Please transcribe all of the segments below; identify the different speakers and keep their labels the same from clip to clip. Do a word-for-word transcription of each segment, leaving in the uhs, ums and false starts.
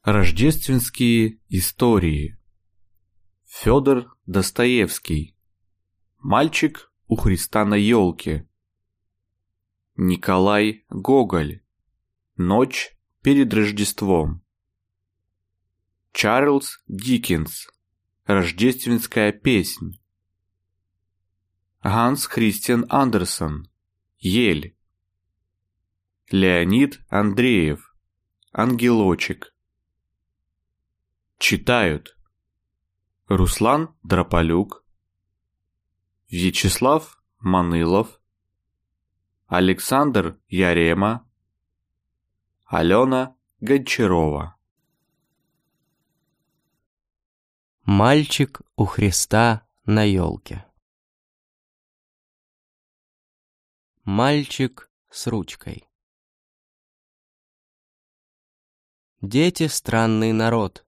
Speaker 1: Рождественские истории. Федор Достоевский. Мальчик у Христа на елке. Николай Гоголь. Ночь перед Рождеством. Чарльз Диккенс. Рождественская песнь. Ганс Христиан Андерсон. Ель. Леонид Андреев. Ангелочек. Читают Руслан Дрополюк, Вячеслав Манылов, Александр Ярема, Алена Гончарова.
Speaker 2: Мальчик у Христа на елке. Мальчик с ручкой. Дети — странный народ.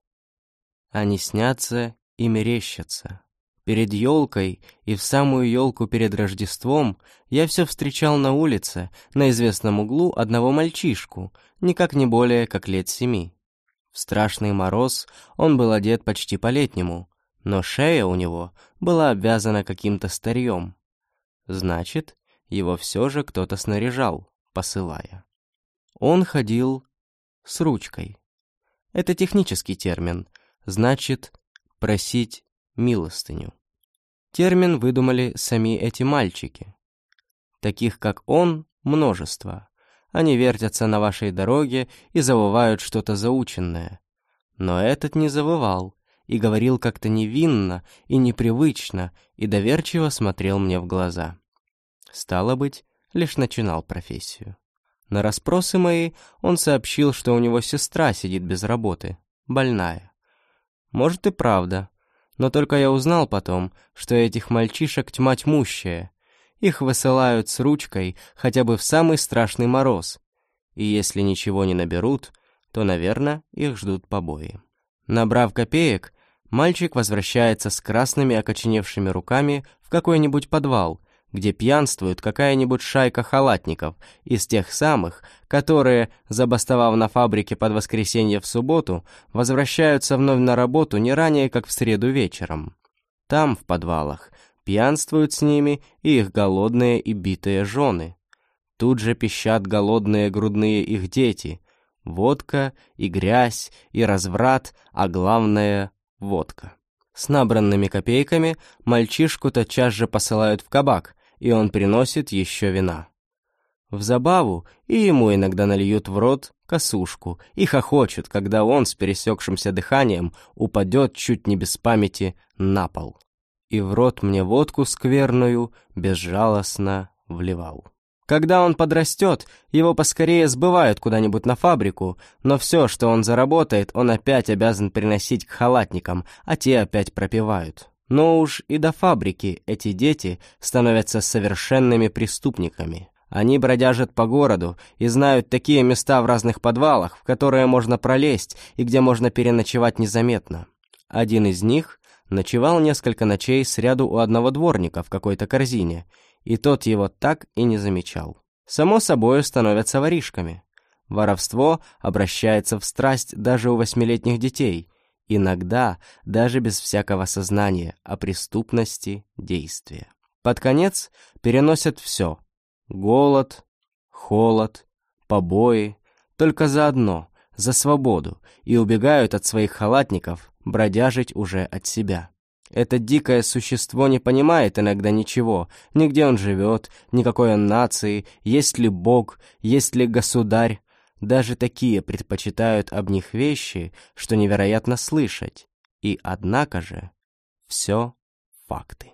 Speaker 2: Они снятся и мерещатся. Перед елкой и в самую елку перед Рождеством я все встречал на улице, на известном углу, одного мальчишку, никак не более, как лет семи. В страшный мороз он был одет почти по-летнему, но шея у него была обвязана каким-то старьем. Значит, его все же кто-то снаряжал, посылая. Он ходил с ручкой. Это технический термин. Значит, просить милостыню. Термин выдумали сами эти мальчики. Таких, как он, множество. Они вертятся на вашей дороге и завывают что-то заученное. Но этот не завывал и говорил как-то невинно и непривычно и доверчиво смотрел мне в глаза. Стало быть, лишь начинал профессию. На расспросы мои он сообщил, что у него сестра сидит без работы, больная. Может и правда, но только я узнал потом, что этих мальчишек тьма тьмущая. Их высылают с ручкой хотя бы в самый страшный мороз, и если ничего не наберут, то, наверное, их ждут побои. Набрав копеек, мальчик возвращается с красными окоченевшими руками в какой-нибудь подвал, где пьянствует какая-нибудь шайка халатников из тех самых, которые, забастовав на фабрике под воскресенье в субботу, возвращаются вновь на работу не ранее, как в среду вечером. Там, в подвалах, пьянствуют с ними и их голодные и битые жены. Тут же пищат голодные грудные их дети. Водка и грязь и разврат, а главное — водка. С набранными копейками мальчишку тотчас же посылают в кабак, и он приносит еще вина. В забаву и ему иногда нальют в рот косушку и хохочут, когда он с пересекшимся дыханием упадет чуть не без памяти на пол. И в рот мне водку скверную безжалостно вливал. Когда он подрастет, его поскорее сбывают куда-нибудь на фабрику, но все, что он заработает, он опять обязан приносить к халатникам, а те опять пропивают. Но уж и до фабрики эти дети становятся совершенными преступниками. Они бродяжат по городу и знают такие места в разных подвалах, в которые можно пролезть и где можно переночевать незаметно. Один из них ночевал несколько ночей сряду у одного дворника в какой-то корзине, и тот его так и не замечал. Само собой становятся воришками. Воровство обращается в страсть даже у восьмилетних детей, иногда даже без всякого сознания о преступности действия. Под конец переносят все — голод, холод, побои, только за одно — за свободу, и убегают от своих халатников бродяжить уже от себя. Это дикое существо не понимает иногда ничего, ни где он живет, никакой он нации, есть ли Бог, есть ли государь. Даже такие предпочитают об них вещи, что невероятно слышать. И однако же все факты.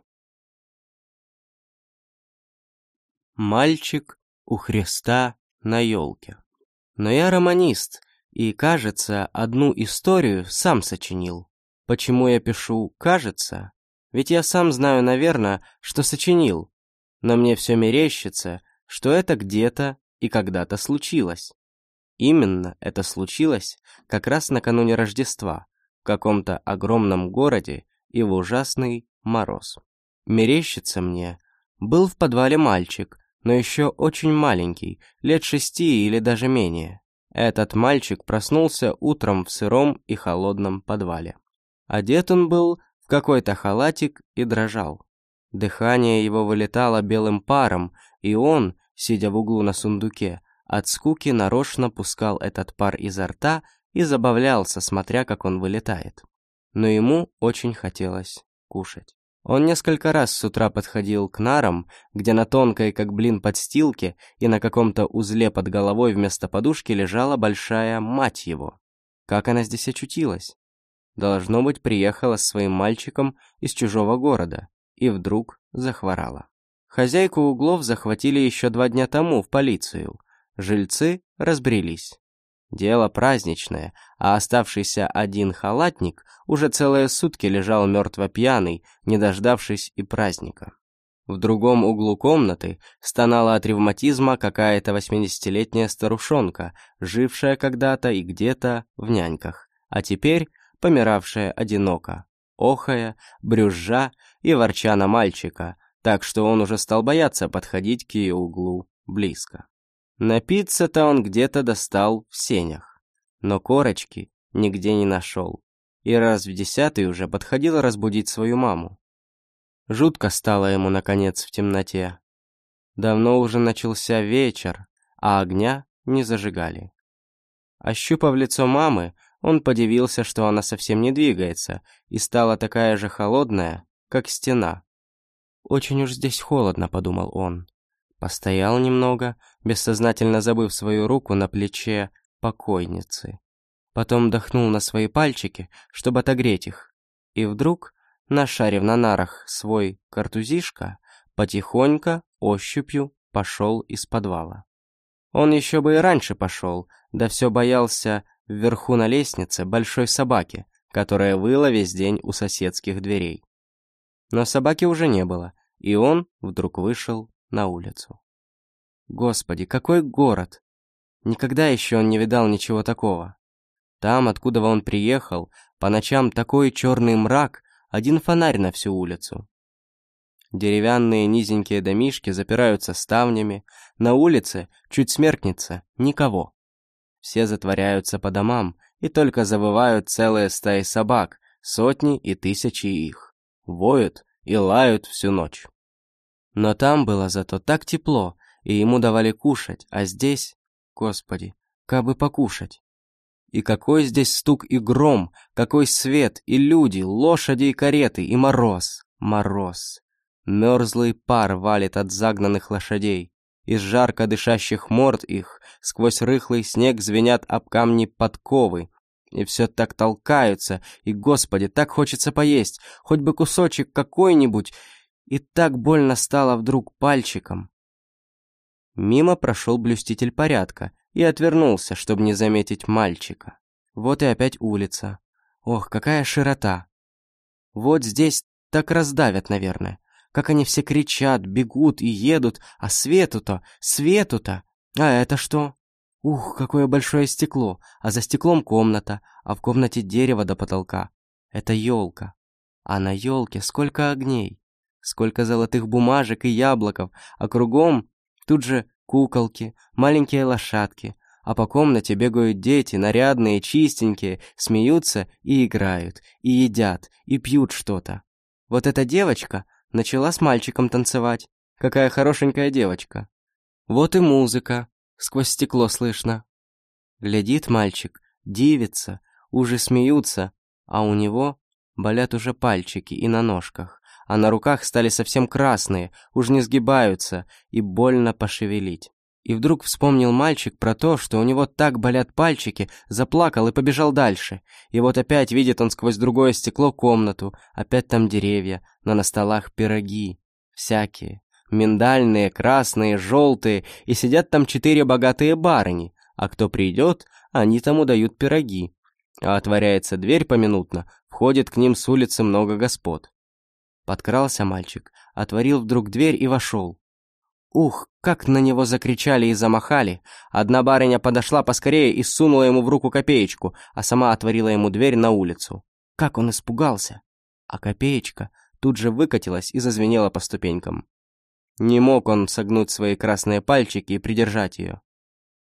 Speaker 2: Мальчик у Христа на елке. Но я романист, и, кажется, одну историю сам сочинил. Почему я пишу «кажется»? Ведь я сам знаю, наверное, что сочинил. Но мне все мерещится, что это где-то и когда-то случилось. Именно это случилось как раз накануне Рождества, в каком-то огромном городе и в ужасный мороз. Мерещится мне, был в подвале мальчик, но еще очень маленький, лет шести или даже менее. Этот мальчик проснулся утром в сыром и холодном подвале. Одет он был в какой-то халатик и дрожал. Дыхание его вылетало белым паром, и он, сидя в углу на сундуке, от скуки нарочно пускал этот пар изо рта и забавлялся, смотря как он вылетает. Но ему очень хотелось кушать. Он несколько раз с утра подходил к нарам, где на тонкой, как блин, подстилке и на каком-то узле под головой вместо подушки лежала большая мать его. Как она здесь очутилась? Должно быть, приехала с своим мальчиком из чужого города и вдруг захворала. Хозяйку углов захватили еще два дня тому в полицию. Жильцы разбрелись. Дело праздничное, а оставшийся один халатник уже целые сутки лежал мертво пьяный, не дождавшись и праздника. В другом углу комнаты стонала от ревматизма какая-то восьмидесятилетняя старушонка, жившая когда-то и где-то в няньках, а теперь помиравшая одиноко, охая, брюзжа и ворча на мальчика, так что он уже стал бояться подходить к ее углу близко. Напиться-то он где-то достал в сенях, но корочки нигде не нашел, и раз в десятый уже подходил разбудить свою маму. Жутко стало ему, наконец, в темноте. Давно уже начался вечер, а огня не зажигали. Ощупав лицо мамы, он подивился, что она совсем не двигается, и стала такая же холодная, как стена. «Очень уж здесь холодно», — подумал он. Постоял немного, бессознательно забыв свою руку на плече покойницы. Потом вдохнул на свои пальчики, чтобы отогреть их. И вдруг, нашарив на нарах свой картузишко, потихонько, ощупью пошел из подвала. Он еще бы и раньше пошел, да все боялся вверху на лестнице большой собаки, которая выла весь день у соседских дверей. Но собаки уже не было, и он вдруг вышел на улицу. Господи, какой город! Никогда еще он не видал ничего такого. Там, откуда он приехал, по ночам такой черный мрак, один фонарь на всю улицу. Деревянные низенькие домишки запираются ставнями, на улице чуть смеркнется никого. Все затворяются по домам, и только завывают целые стаи собак, сотни и тысячи их. Воют и лают всю ночь. Но там было зато так тепло, и ему давали кушать, а здесь, Господи, кабы покушать. И какой здесь стук и гром, какой свет, и люди, лошади и кареты, и мороз, мороз. Мерзлый пар валит от загнанных лошадей. Из жарко дышащих морд их сквозь рыхлый снег звенят об камни подковы. И все так толкаются, и, Господи, так хочется поесть, хоть бы кусочек какой-нибудь, и так больно стало вдруг пальчиком. Мимо прошел блюститель порядка и отвернулся, чтобы не заметить мальчика. Вот и опять улица. Ох, какая широта. Вот здесь так раздавят, наверное. Как они все кричат, бегут и едут, а свету-то, свету-то. А это что? Ух, какое большое стекло, а за стеклом комната, а в комнате дерево до потолка. Это елка. А на елке сколько огней, сколько золотых бумажек и яблоков, а кругом тут же куколки, маленькие лошадки, а по комнате бегают дети, нарядные, чистенькие, смеются и играют, и едят, и пьют что-то. Вот эта девочка начала с мальчиком танцевать. Какая хорошенькая девочка. Вот и музыка. Сквозь стекло слышно. Глядит мальчик, дивится, уже смеются, а у него болят уже пальчики и на ножках, а на руках стали совсем красные, уж не сгибаются, и больно пошевелить. И вдруг вспомнил мальчик про то, что у него так болят пальчики, заплакал и побежал дальше. И вот опять видит он сквозь другое стекло комнату, опять там деревья, но на столах пироги, всякие. Миндальные, красные, желтые, и сидят там четыре богатые барыни, а кто придет, они тому дают пироги. А отворяется дверь поминутно, входит к ним с улицы много господ. Подкрался мальчик, отворил вдруг дверь и вошел. Ух, как на него закричали и замахали. Одна барыня подошла поскорее и сунула ему в руку копеечку, а сама отворила ему дверь на улицу. Как он испугался! А копеечка тут же выкатилась и зазвенела по ступенькам. Не мог он согнуть свои красные пальчики и придержать ее.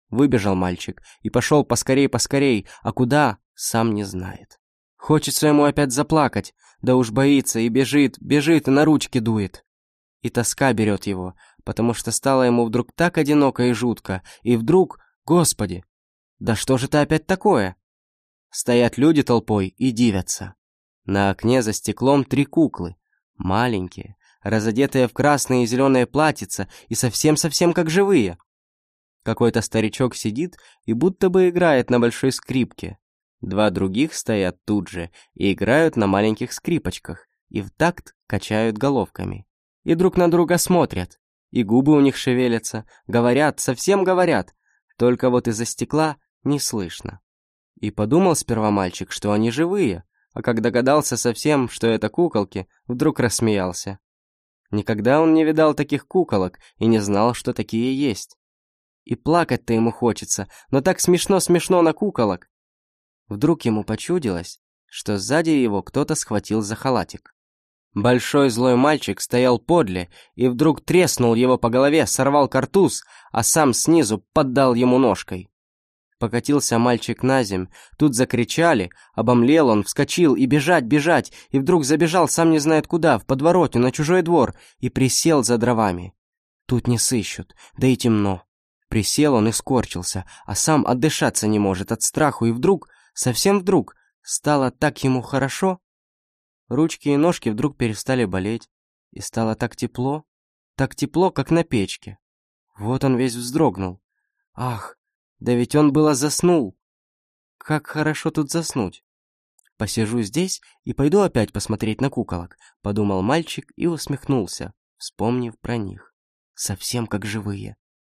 Speaker 2: Выбежал мальчик и пошел поскорей-поскорей, а куда, сам не знает. Хочется ему опять заплакать, да уж боится и бежит, бежит и на ручки дует. И тоска берет его, потому что стало ему вдруг так одиноко и жутко, и вдруг, Господи, да что же это опять такое? Стоят люди толпой и дивятся. На окне за стеклом три куклы, маленькие, разодетые в красные и зеленые платьица и совсем-совсем как живые. Какой-то старичок сидит и будто бы играет на большой скрипке. Два других стоят тут же и играют на маленьких скрипочках и в такт качают головками. И друг на друга смотрят, и губы у них шевелятся, говорят, совсем говорят, только вот из-за стекла не слышно. И подумал сперва мальчик, что они живые, а как догадался совсем, что это куколки, вдруг рассмеялся. Никогда он не видал таких куколок и не знал, что такие есть. И плакать-то ему хочется, но так смешно-смешно на куколок. Вдруг ему почудилось, что сзади его кто-то схватил за халатик. Большой злой мальчик стоял подле и вдруг треснул его по голове, сорвал картуз, а сам снизу поддал ему ножкой. Покатился мальчик на земь, тут закричали, обомлел он, вскочил и бежать, бежать, и вдруг забежал сам не знает куда, в подворотню, на чужой двор, и присел за дровами. Тут не сыщут, да и темно. Присел он и скорчился, а сам отдышаться не может от страху, и вдруг, совсем вдруг, стало так ему хорошо. Ручки и ножки вдруг перестали болеть, и стало так тепло, так тепло, как на печке. Вот он весь вздрогнул. Ах, да ведь он было заснул. Как хорошо тут заснуть. Посижу здесь и пойду опять посмотреть на куколок, подумал мальчик и усмехнулся, вспомнив про них. Совсем как живые.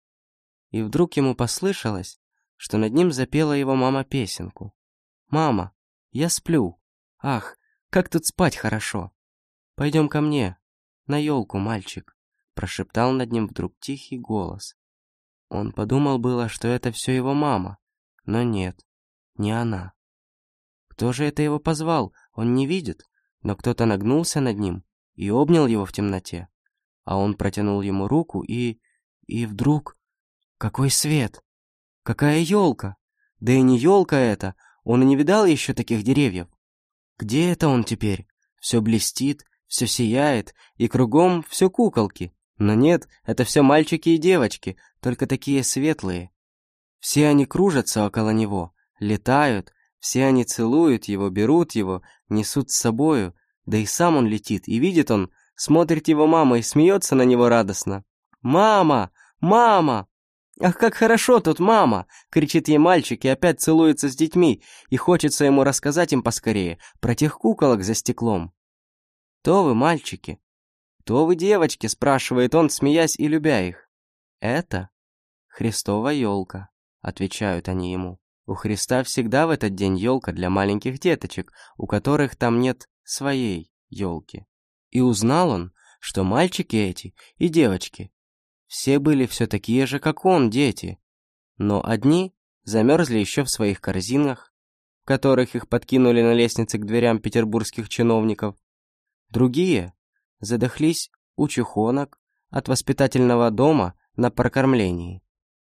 Speaker 2: И вдруг ему послышалось, что над ним запела его мама песенку. «Мама, я сплю. Ах, как тут спать хорошо. Пойдем ко мне, на елку, мальчик», прошептал над ним вдруг тихий голос. Он подумал было, что это все его мама, но нет, не она. Кто же это его позвал, он не видит, но кто-то нагнулся над ним и обнял его в темноте. А он протянул ему руку и... и вдруг... Какой свет! Какая елка! Да и не елка это, он и не видал еще таких деревьев. Где это он теперь? Все блестит, все сияет, и кругом все куколки. Но нет, это все мальчики и девочки, только такие светлые. Все они кружатся около него, летают, все они целуют его, берут его, несут с собою, да и сам он летит, и видит он, смотрит его мама и смеется на него радостно. «Мама! Мама! Ах, как хорошо тут, мама!» — кричит ей мальчик и опять целуется с детьми, и хочется ему рассказать им поскорее про тех куколок за стеклом. «Кто вы, мальчики? Кто вы, девочки?» — спрашивает он, смеясь и любя их. «Это Христова елка», — отвечают они ему. У Христа всегда в этот день елка для маленьких деточек, у которых там нет своей елки. И узнал он, что мальчики эти и девочки все были все такие же, как он, дети. Но одни замерзли еще в своих корзинах, в которых их подкинули на лестнице к дверям петербургских чиновников. Другие задохлись у чухонок от воспитательного дома на прокормлении.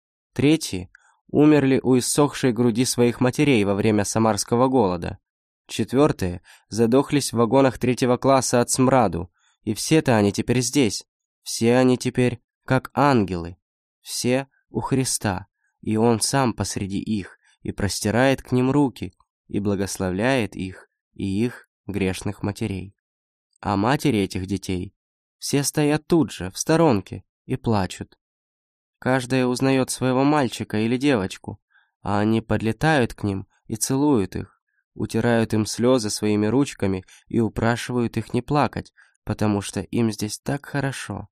Speaker 2: Третьи умерли у иссохшей груди своих матерей во время самарского голода. Четвертые задохлись в вагонах третьего класса от смраду, и все-то они теперь здесь, все они теперь как ангелы, все у Христа, и Он сам посреди их, и простирает к ним руки, и благословляет их и их грешных матерей. А матери этих детей все стоят тут же, в сторонке, и плачут. Каждая узнает своего мальчика или девочку, а они подлетают к ним и целуют их, утирают им слезы своими ручками и упрашивают их не плакать, потому что им здесь так хорошо.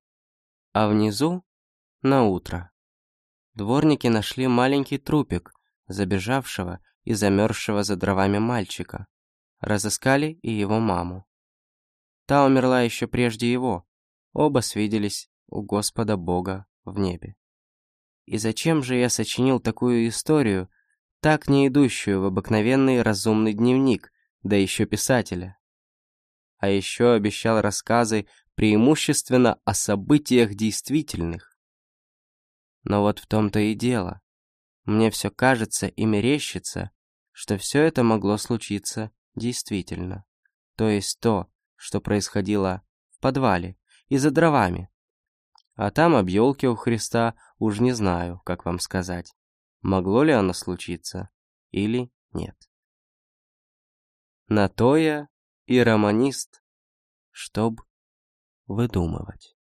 Speaker 2: А внизу, на утро, дворники нашли маленький трупик забежавшего и замерзшего за дровами мальчика. Разыскали и его маму. Та умерла еще прежде его. Оба свиделись у Господа Бога в небе. И зачем же я сочинил такую историю, так не идущую в обыкновенный разумный дневник, да еще писателя? А еще обещал рассказы преимущественно о событиях действительных. Но вот в том-то и дело. Мне все кажется и мерещится, что все это могло случиться действительно. То есть то, что происходило в подвале и за дровами. А там об елке у Христа уж не знаю, как вам сказать, могло ли оно случиться или нет. На то я и романист, чтоб выдумывать.